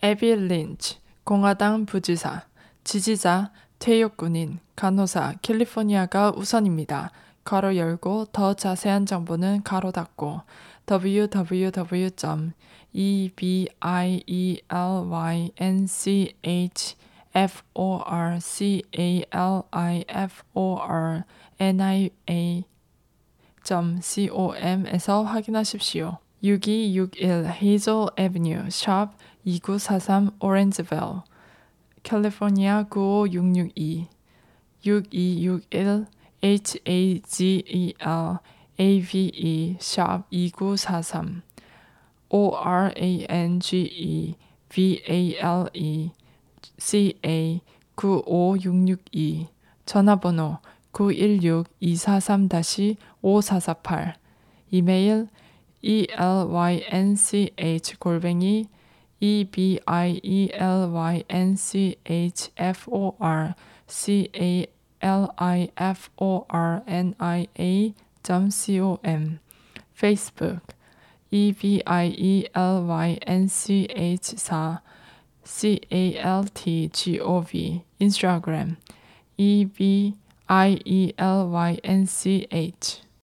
에비 린치, 공화당 부지사, 지지자, 퇴역군인, 간호사, 캘리포니아가 우선입니다. 괄호 열고 더 자세한 정보는 괄호 닫고 www.ebycalifornia.com에서 확인하십시오. 6261 Hazel Avenue, 샵 2943 Orangeville, 캘리포니아 95662 6261 HAZEL AVE, 샵 2943 ORANGE VALE CA 95662 전화번호 916-243-5448 이메일 elynchcalifornia.com 페이스북 ebyelynch4 caltgov 인스타그램 ebyelynch